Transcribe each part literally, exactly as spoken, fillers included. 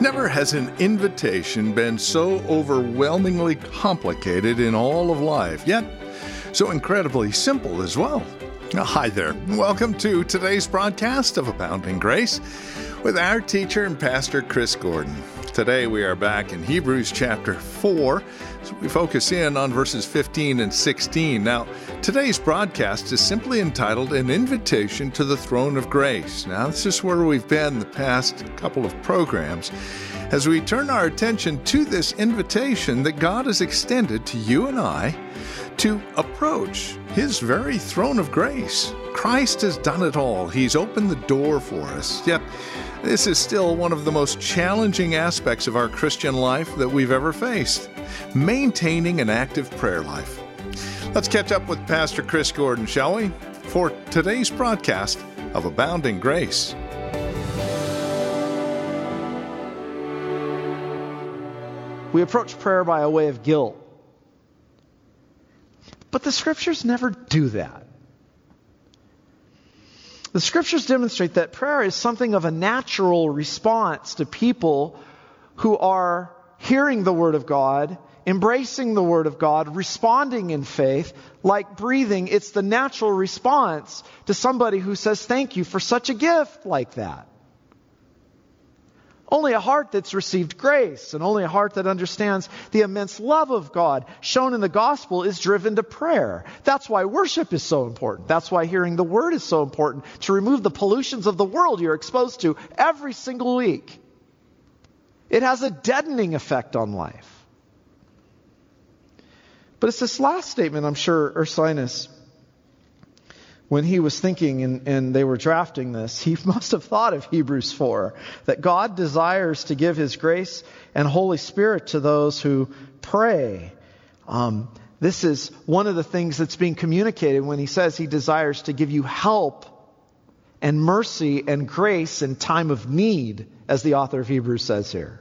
Never has an invitation been so overwhelmingly complicated in all of life, yet so incredibly simple as well. Hi there. Welcome to today's broadcast of Abounding Grace with our teacher and pastor, Chris Gordon. Today we are back in Hebrews chapter four, so we focus in on verses fifteen and sixteen. Now, today's broadcast is simply entitled An Invitation to the Throne of Grace. Now, this is where we've been the past couple of programs as we turn our attention to this invitation that God has extended to you and I to approach His very throne of grace. Christ has done it all. He's opened the door for us. Yet, this is still one of the most challenging aspects of our Christian life that we've ever faced, maintaining an active prayer life. Let's catch up with Pastor Chris Gordon, shall we, for today's broadcast of Abounding Grace. We approach prayer by a way of guilt. But the Scriptures never do that. The Scriptures demonstrate that prayer is something of a natural response to people who are hearing the Word of God, embracing the Word of God, responding in faith. Like breathing, it's the natural response to somebody who says, "Thank you for such a gift," like that. Only a heart that's received grace and only a heart that understands the immense love of God shown in the gospel is driven to prayer. That's why worship is so important. That's why hearing the Word is so important, to remove the pollutions of the world you're exposed to every single week. It has a deadening effect on life. But it's this last statement, I'm sure Ursinus, when he was thinking and, and they were drafting this, he must have thought of Hebrews four, that God desires to give His grace and Holy Spirit to those who pray. Um, this is one of the things that's being communicated when he says He desires to give you help and mercy and grace in time of need, as the author of Hebrews says here.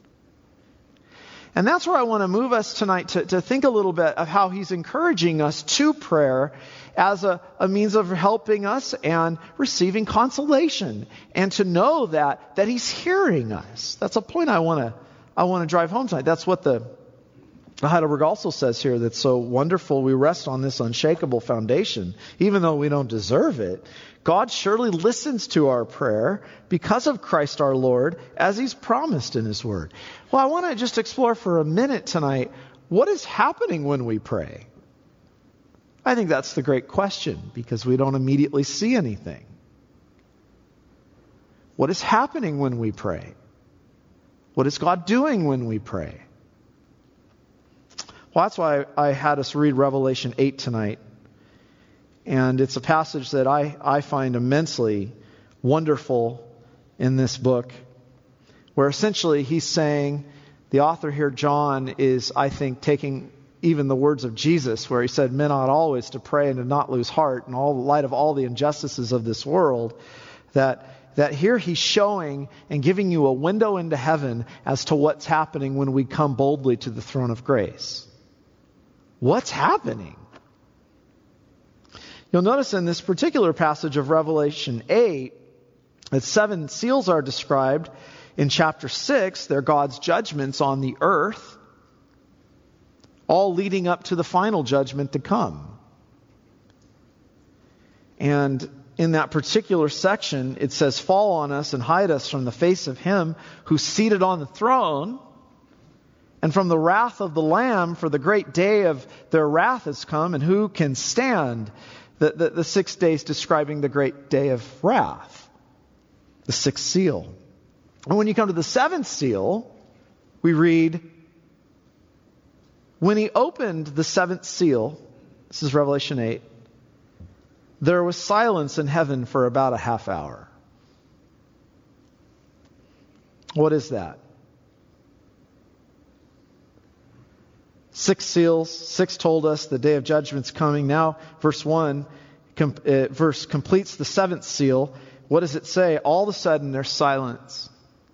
And that's where I want to move us tonight to, to think a little bit of how he's encouraging us to prayer as a, a means of helping us and receiving consolation, and to know that that He's hearing us. That's a point I want to I want to drive home tonight. That's what the Heidelberg also says here. That's so wonderful. We rest on this unshakable foundation, even though we don't deserve it. God surely listens to our prayer because of Christ our Lord, as He's promised in His Word. Well, I want to just explore for a minute tonight, what is happening when we pray? I think that's the great question, because we don't immediately see anything. What is happening when we pray? What is God doing when we pray? Well, that's why I had us read Revelation eight tonight. And it's a passage that I, I find immensely wonderful in this book, where essentially he's saying, the author here, John, is, I think, taking even the words of Jesus, where He said, "Men ought always to pray and to not lose heart," in all the light of all the injustices of this world, that that here he's showing and giving you a window into heaven as to what's happening when we come boldly to the throne of grace. What's happening? You'll notice in this particular passage of Revelation eight that seven seals are described. In chapter six, they're God's judgments on the earth, all leading up to the final judgment to come. And in that particular section, it says, "Fall on us and hide us from the face of Him who's seated on the throne, and from the wrath of the Lamb, for the great day of their wrath has come, and who can stand?" The, the, the six days describing the great day of wrath, the sixth seal. And when you come to the seventh seal, we read, "When He opened the seventh seal," this is Revelation eight, "there was silence in heaven for about a half hour." What is that? Six seals, six told us the day of judgment's coming. Now, verse one, com- uh, verse completes the seventh seal. What does it say? All of a sudden, there's silence.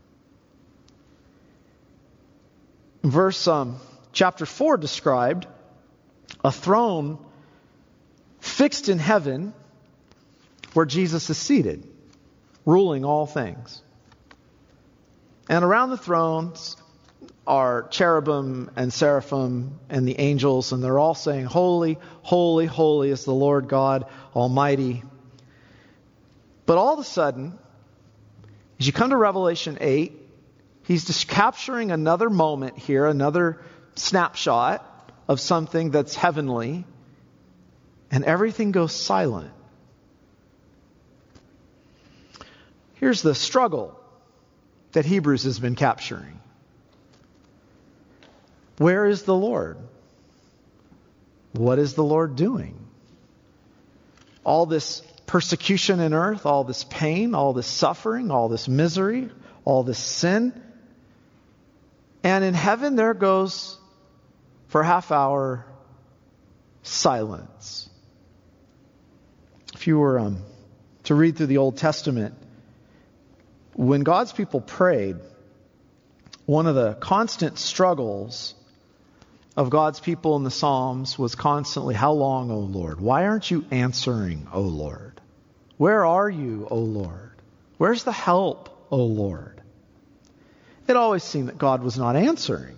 Verse um, chapter four described a throne fixed in heaven where Jesus is seated, ruling all things. And around the thrones are cherubim and seraphim and the angels, and they're all saying, "Holy, holy, holy is the Lord God Almighty." But all of a sudden, as you come to Revelation eight, he's just capturing another moment here, another snapshot of something that's heavenly, and everything goes silent. Here's the struggle that Hebrews has been capturing. Where is the Lord? What is the Lord doing? All this persecution in earth, all this pain, all this suffering, all this misery, all this sin. And in heaven there goes, for a half hour, silence. If you were um, to read through the Old Testament, when God's people prayed, one of the constant struggles of God's people in the Psalms was constantly, "How long, O Lord? Why aren't you answering, O Lord? Where are you, O Lord? Where's the help, O Lord?" It always seemed that God was not answering.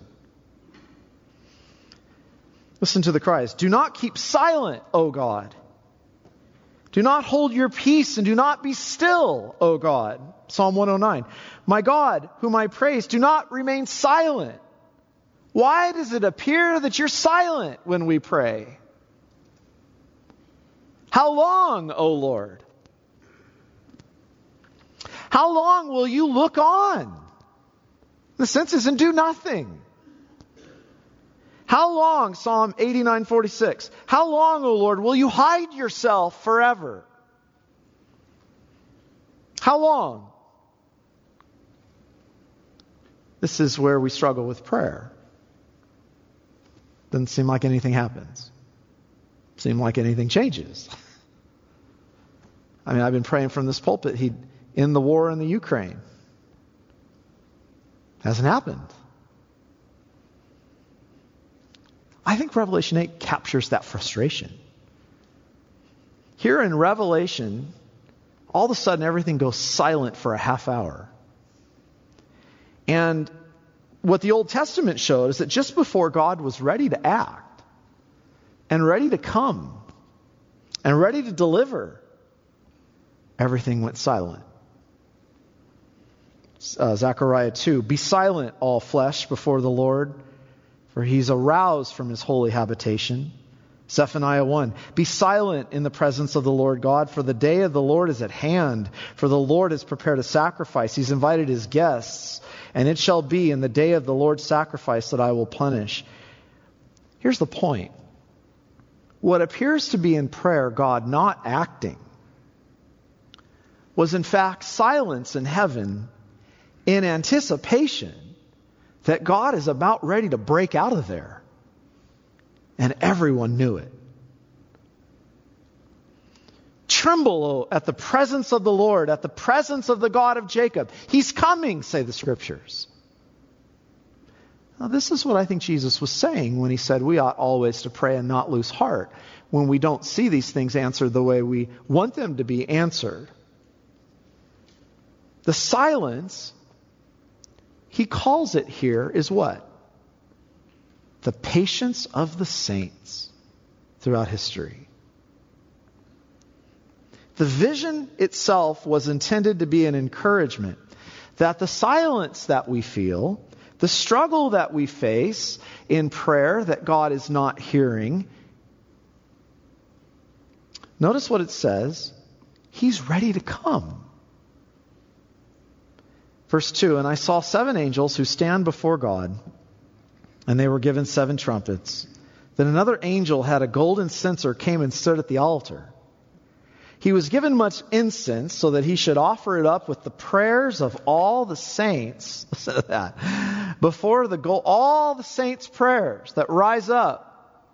Listen to the cries. "Do not keep silent, O God. Do not hold your peace and do not be still, O God." Psalm one oh nine. "My God, whom I praise, do not remain silent. Why does it appear that you're silent when we pray? How long, O Lord? How long will you look on? The sense is, and do nothing. How long," Psalm eighty-nine forty-six, "how long, O Lord, will you hide yourself forever? How long?" This is where we struggle with prayer. Doesn't seem like anything happens. Seem like anything changes. I mean, I've been praying from this pulpit. He in the war in the Ukraine. Hasn't happened. I think Revelation eight captures that frustration. Here in Revelation, all of a sudden everything goes silent for a half hour. And what the Old Testament showed is that just before God was ready to act and ready to come and ready to deliver, everything went silent. Uh, Zechariah two, "Be silent, all flesh, before the Lord, for he's aroused from his holy habitation." Zephaniah one, "Be silent in the presence of the Lord God, for the day of the Lord is at hand. For the Lord has prepared a sacrifice. He's invited his guests. And it shall be in the day of the Lord's sacrifice that I will punish." Here's the point. What appears to be in prayer God not acting was in fact silence in heaven in anticipation that God is about ready to break out of there. And everyone knew it. "Tremble at the presence of the Lord, at the presence of the God of Jacob. He's coming," say the Scriptures. Now, this is what I think Jesus was saying when he said we ought always to pray and not lose heart when we don't see these things answered the way we want them to be answered. The silence, he calls it here, is what? The patience of the saints throughout history. The vision itself was intended to be an encouragement that the silence that we feel, the struggle that we face in prayer that God is not hearing, notice what it says, he's ready to come. Verse two, "And I saw seven angels who stand before God, and they were given seven trumpets. Then another angel had a golden censer, came and stood at the altar. He was given much incense so that he should offer it up with the prayers of all the saints." Listen to that. Before the goal, all the saints' prayers that rise up.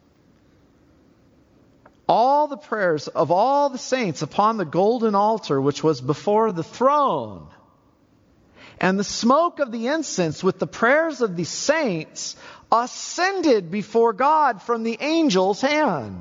All the prayers of all the saints upon the golden altar which was before the throne. And the smoke of the incense with the prayers of the saints ascended before God from the angel's hand.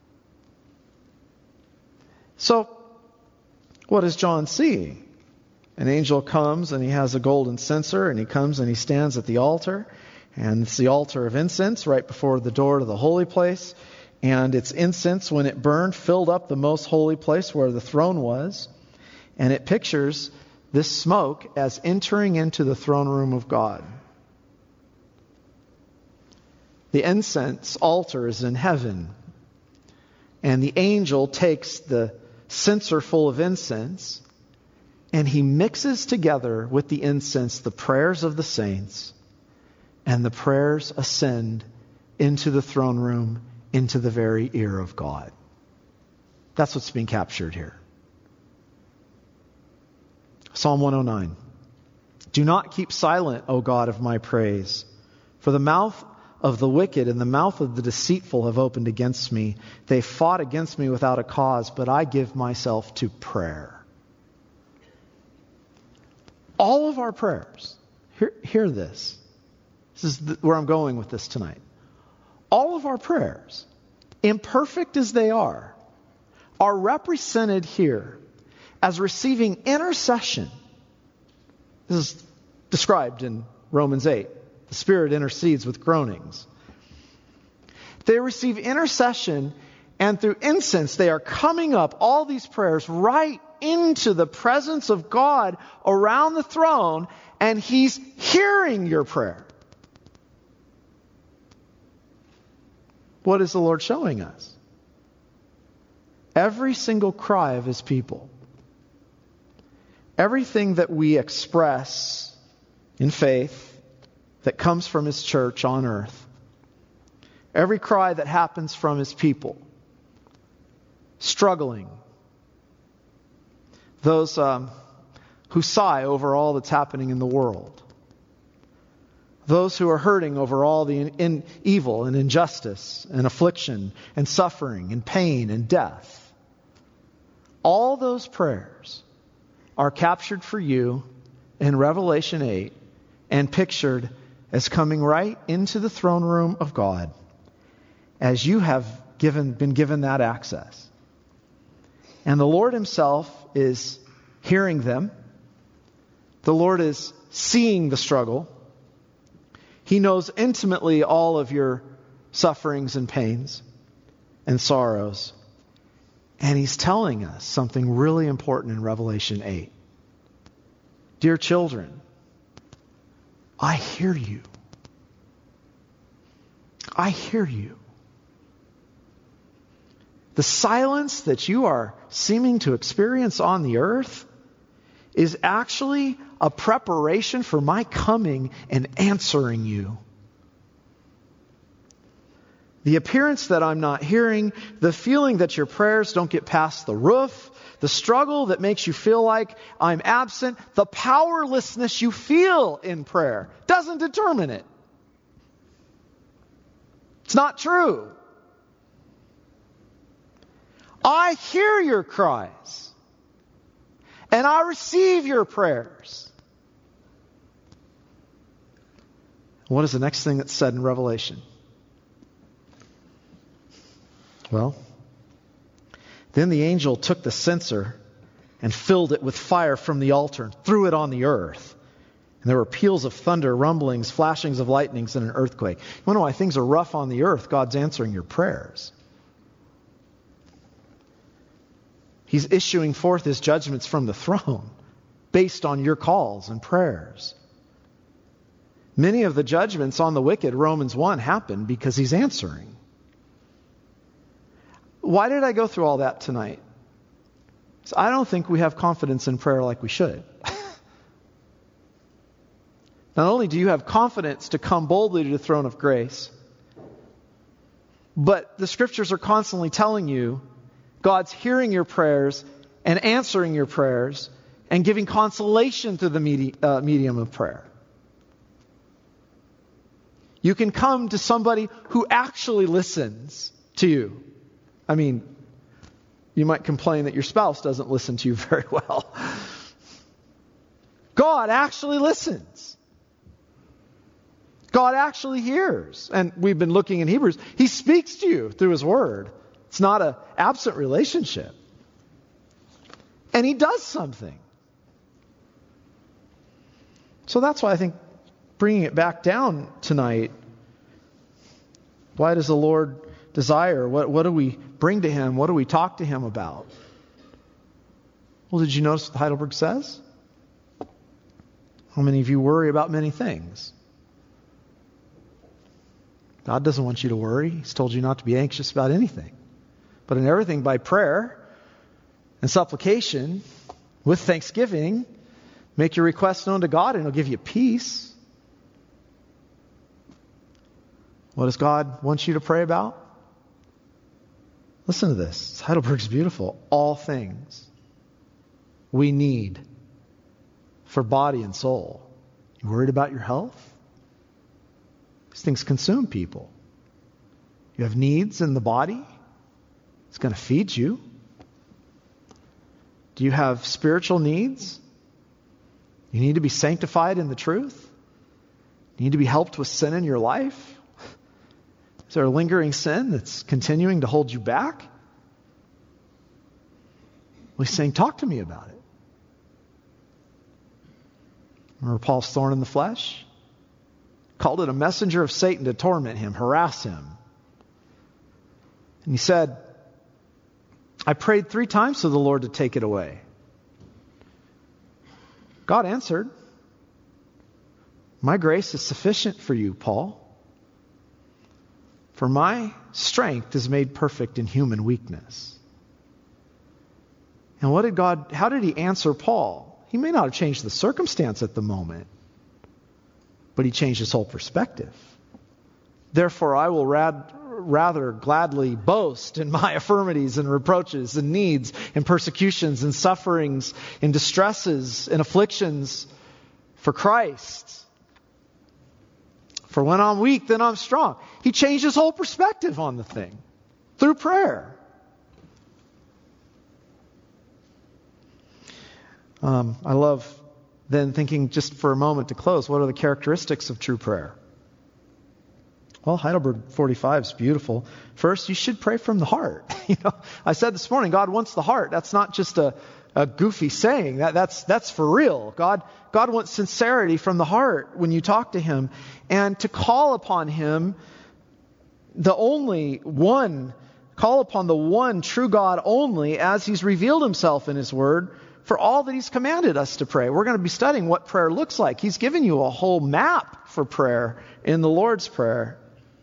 So, what does John see? an angel comes and he has a golden censer, and he comes and he stands at the altar. And it's the altar of incense right before the door to the holy place. And its incense, when it burned, filled up the most holy place where the throne was. And it pictures this smoke as entering into the throne room of God. The incense altar is in heaven. And the angel takes the censer full of incense, and he mixes together with the incense the prayers of the saints, and the prayers ascend into the throne room, into the very ear of God. That's what's being captured here. Psalm one oh nine. Do not keep silent, O God of my praise, for the mouth of the wicked and the mouth of the deceitful have opened against me. They fought against me without a cause, but I give myself to prayer. All of our prayers, hear, hear this. This is the, where I'm going with this tonight. All of our prayers, imperfect as they are, are represented here as receiving intercession. This is described in Romans eight. The Spirit intercedes with groanings. They receive intercession, and through incense they are coming up, all these prayers, right into the presence of God around the throne, and He's hearing your prayer. What is the Lord showing us? Every single cry of His people, everything that we express in faith that comes from His church on earth, every cry that happens from His people, struggling, those um, who sigh over all that's happening in the world, those who are hurting over all the in, in evil and injustice and affliction and suffering and pain and death, all those prayers are captured for you in Revelation eight and pictured as coming right into the throne room of God, as you have given, been given that access. And the Lord Himself is hearing them. The Lord is seeing the struggle. He knows intimately all of your sufferings and pains and sorrows. And He's telling us something really important in Revelation eight. Dear children, I hear you. I hear you. The silence that you are seeming to experience on the earth is actually a preparation for my coming and answering you. The appearance that I'm not hearing, the feeling that your prayers don't get past the roof, the struggle that makes you feel like I'm absent, the powerlessness you feel in prayer doesn't determine it. It's not true. I hear your cries, and I receive your prayers. What is the next thing that's said in Revelation? Well, then the angel took the censer and filled it with fire from the altar and threw it on the earth. And there were peals of thunder, rumblings, flashings of lightnings, and an earthquake. You wonder why things are rough on the earth? God's answering your prayers. He's issuing forth His judgments from the throne based on your calls and prayers. Many of the judgments on the wicked, Romans one, happen because He's answering. Why did I go through all that tonight? So I don't think we have confidence in prayer like we should. Not only do you have confidence to come boldly to the throne of grace, but the Scriptures are constantly telling you God's hearing your prayers and answering your prayers and giving consolation through the medi- uh, medium of prayer. You can come to somebody who actually listens to you. I mean, you might complain that your spouse doesn't listen to you very well. God actually listens. God actually hears. And we've been looking in Hebrews. He speaks to you through His Word. It's not an absent relationship. And He does something. So that's why I think bringing it back down tonight, why does the Lord desire? What, what do we bring to Him? What do we talk to Him about? Well, did you notice what Heidelberg says? How many of you worry about many things? God doesn't want you to worry. He's told you not to be anxious about anything. But in everything by prayer and supplication with thanksgiving, make your requests known to God and He'll give you peace. What does God want you to pray about? Listen to this. Heidelberg's beautiful. All things we need for body and soul. You worried about your health? These things consume people. You have needs in the body? It's going to feed you. Do you have spiritual needs? You need to be sanctified in the truth? You need to be helped with sin in your life? Is there a lingering sin that's continuing to hold you back? Well, he's saying, talk to me about it. Remember Paul's thorn in the flesh? Called it a messenger of Satan to torment him, harass him. And he said, I prayed three times to the Lord to take it away. God answered, my grace is sufficient for you, Paul. For my strength is made perfect in human weakness. And what did God, how did He answer Paul? He may not have changed the circumstance at the moment, but He changed his whole perspective. Therefore, I will rad, rather gladly boast in my infirmities and reproaches and needs and persecutions and sufferings and distresses and afflictions for Christ. For when I'm weak, then I'm strong. He changed his whole perspective on the thing through prayer. Um, I love then thinking just for a moment to close, what are the characteristics of true prayer? Well, Heidelberg forty-five is beautiful. First, you should pray from the heart. You know, I said this morning, God wants the heart. That's not just a, a goofy saying. That, that's that's for real. God God wants sincerity from the heart when you talk to Him, and to call upon Him, the only one, call upon the one true God only, as He's revealed Himself in His Word, for all that He's commanded us to pray. We're going to be studying what prayer looks like. He's given you a whole map for prayer in the Lord's Prayer.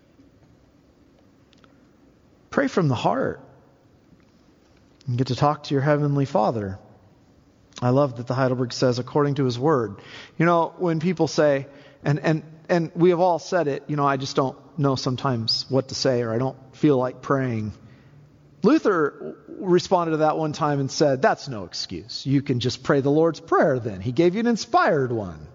Pray from the heart. You get to talk to your Heavenly Father. I love that the Heidelberg says, according to His Word. You know, when people say, and, and, and we have all said it, you know, I just don't know sometimes what to say, or I don't feel like praying. Luther responded to that one time and said, that's no excuse. You can just pray the Lord's Prayer then. He gave you an inspired one.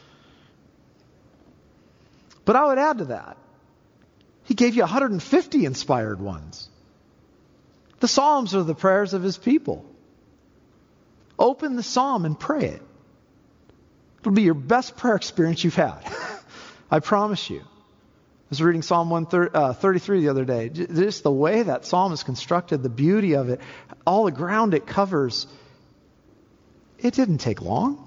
But I would add to that, He gave you one hundred fifty inspired ones. The Psalms are the prayers of His people. Open the Psalm and pray it. It'll be your best prayer experience you've had. I promise you. I was reading Psalm one thirty-three the other day. Just the way that psalm is constructed, the beauty of it, all the ground it covers. It didn't take long.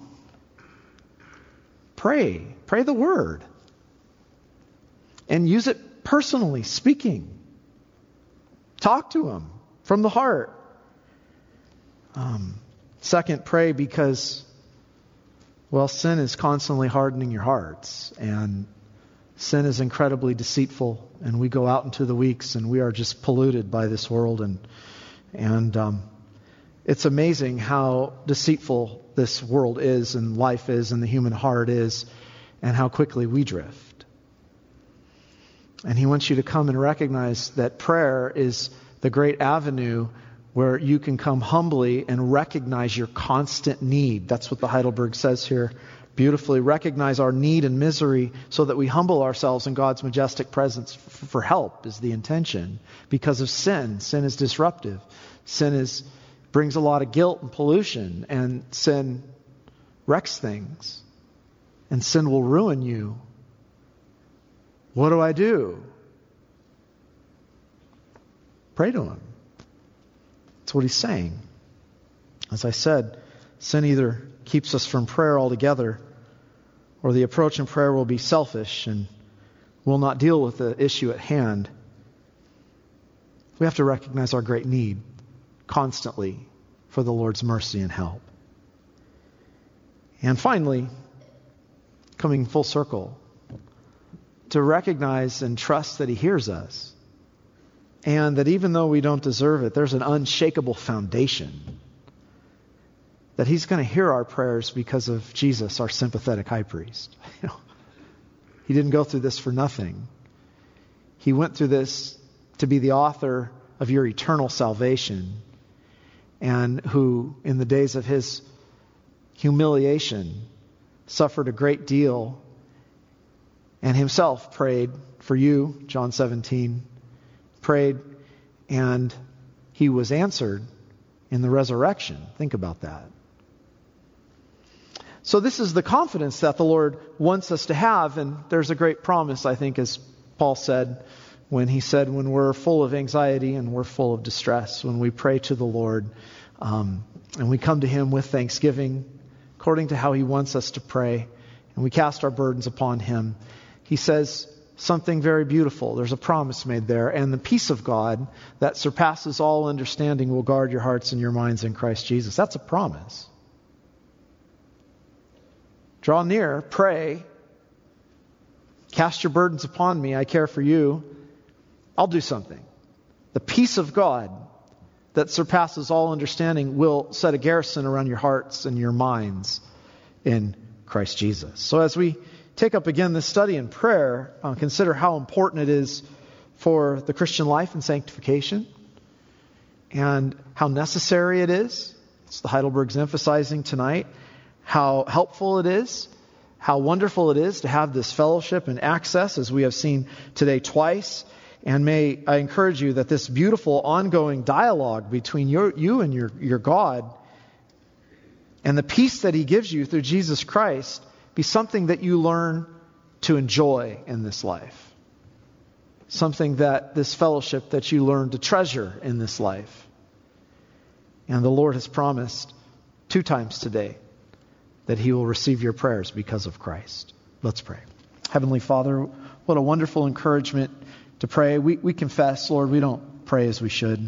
Pray. Pray the Word. And use it personally, speaking. Talk to Him from the heart. Um, second, pray because, well, sin is constantly hardening your hearts. And sin is incredibly deceitful, and we go out into the weeks and we are just polluted by this world. And and um, it's amazing how deceitful this world is and life is and the human heart is, and how quickly we drift. And He wants you to come and recognize that prayer is the great avenue where you can come humbly and recognize your constant need. That's what the Heidelberg says here. Beautifully recognize our need and misery so that we humble ourselves in God's majestic presence for help is the intention. Because of sin. Sin is disruptive. Sin is brings a lot of guilt and pollution, and sin wrecks things. And sin will ruin you. What do I do? Pray to Him. That's what He's saying. As I said, sin either keeps us from prayer altogether, or the approach in prayer will be selfish and will not deal with the issue at hand. We have to recognize our great need constantly for the Lord's mercy and help. And finally, coming full circle, to recognize and trust that He hears us, and that even though we don't deserve it, there's an unshakable foundation that He's going to hear our prayers because of Jesus, our sympathetic high priest. You know, He didn't go through this for nothing. He went through this to be the author of your eternal salvation, and who, in the days of His humiliation, suffered a great deal, and Himself prayed for you, John seventeen, prayed, and He was answered in the resurrection. Think about that. So this is the confidence that the Lord wants us to have, and there's a great promise, I think, as Paul said, when he said, when we're full of anxiety and we're full of distress, when we pray to the Lord, um, and we come to Him with thanksgiving, according to how He wants us to pray, and we cast our burdens upon Him, He says something very beautiful. There's a promise made there. And the peace of God that surpasses all understanding will guard your hearts and your minds in Christ Jesus. That's a promise. Draw near, pray, cast your burdens upon me, I care for you. I'll do something. The peace of God that surpasses all understanding will set a garrison around your hearts and your minds in Christ Jesus. So as we take up again this study in prayer, uh, consider how important it is for the Christian life and sanctification, and how necessary it is. It's the Heidelberg's emphasizing tonight. How helpful it is, how wonderful it is to have this fellowship and access, as we have seen today twice. And may I encourage you that this beautiful ongoing dialogue between your, you and your, your God, and the peace that He gives you through Jesus Christ, be something that you learn to enjoy in this life. Something that this fellowship that you learn to treasure in this life. And the Lord has promised two times today that He will receive your prayers because of Christ. Let's pray. Heavenly Father, what a wonderful encouragement to pray. We, we confess, Lord, we don't pray as we should.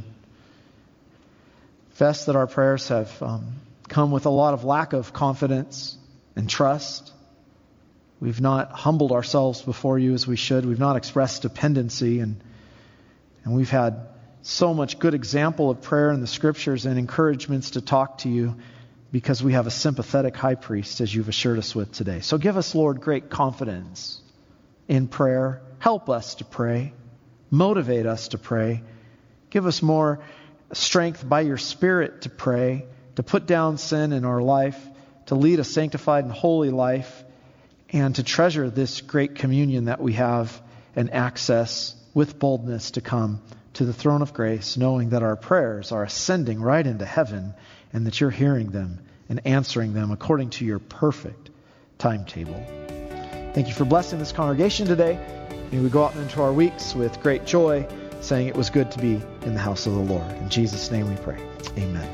Confess that our prayers have um, come with a lot of lack of confidence and trust. We've not humbled ourselves before You as we should. We've not expressed dependency, and and we've had so much good example of prayer in the Scriptures and encouragements to talk to You, because we have a sympathetic high priest, as You've assured us with today. So give us, Lord, great confidence in prayer. Help us to pray. Motivate us to pray. Give us more strength by Your Spirit to pray, to put down sin in our life, to lead a sanctified and holy life, and to treasure this great communion that we have and access with boldness to come to the throne of grace, knowing that our prayers are ascending right into heaven, and that You're hearing them and answering them according to Your perfect timetable. Thank You for blessing this congregation today. May we go out into our weeks with great joy, saying it was good to be in the house of the Lord. In Jesus' name we pray. Amen.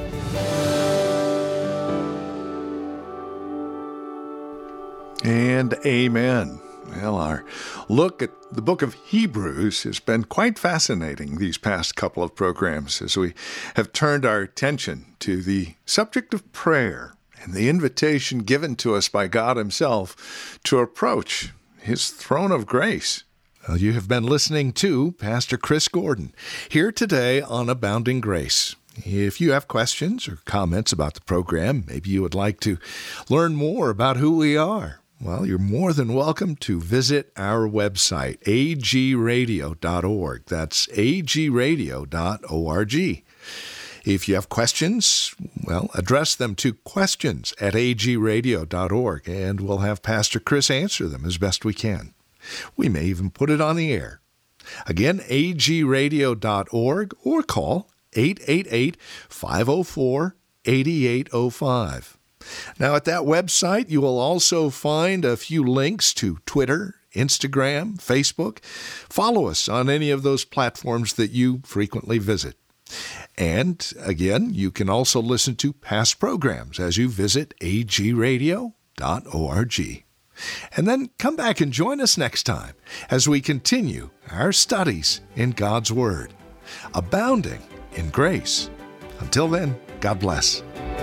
And amen. Well, our look at the book of Hebrews has been quite fascinating these past couple of programs, as we have turned our attention to the subject of prayer and the invitation given to us by God Himself to approach His throne of grace. Well, you have been listening to Pastor Chris Gordon here today on Abounding Grace. If you have questions or comments about the program, maybe you would like to learn more about who we are, well, you're more than welcome to visit our website, a g radio dot org. That's a g radio dot org. If you have questions, well, address them to questions at a g radio dot org, and we'll have Pastor Chris answer them as best we can. We may even put it on the air. Again, a g radio dot org, or call eight eight eight, five oh four, eight eight oh five. Now, at that website, you will also find a few links to Twitter, Instagram, Facebook. Follow us on any of those platforms that you frequently visit. And again, you can also listen to past programs as you visit a g radio dot org. And then come back and join us next time as we continue our studies in God's Word, abounding in grace. Until then, God bless.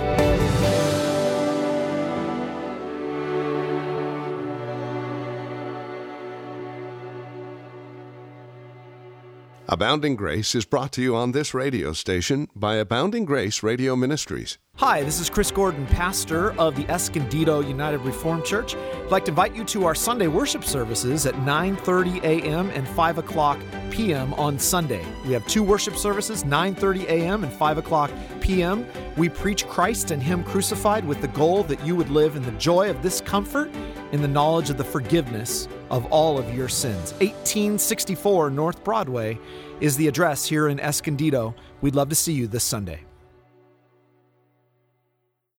Abounding Grace is brought to you on this radio station by Abounding Grace Radio Ministries. Hi, this is Chris Gordon, pastor of the Escondido United Reformed Church. I'd like to invite you to our Sunday worship services at nine thirty a.m. and five o'clock p.m. on Sunday. We have two worship services, nine thirty a.m. and five o'clock p.m. We preach Christ and Him crucified with the goal that you would live in the joy of this comfort, in the knowledge of the forgiveness of all of your sins. eighteen sixty-four North Broadway is the address here in Escondido. We'd love to see you this Sunday.